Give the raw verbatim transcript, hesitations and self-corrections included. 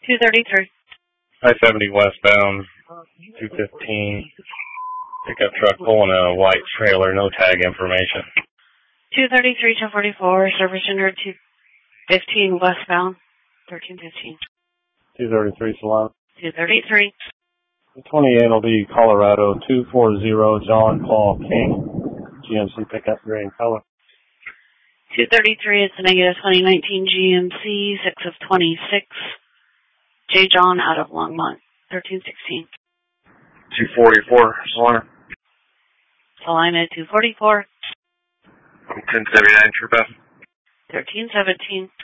two thirty-three. I seventy westbound, two fifteen. Pickup truck pulling a white trailer, no tag information. two thirty-three, ten forty-four, service center two fifteen westbound, thirteen fifteen. two thirty-three, Salon. two thirty-three. twenty-eight will be Colorado, two forty, John Paul King, G M C pickup, gray and color. two thirty-three, it's a negative twenty nineteen G M C, six of twenty-six. J. John out of Longmont, thirteen sixteen. two forty-four, Salon. Salina, two forty-four. ten seventy-nine, True Pass. thirteen seventeen.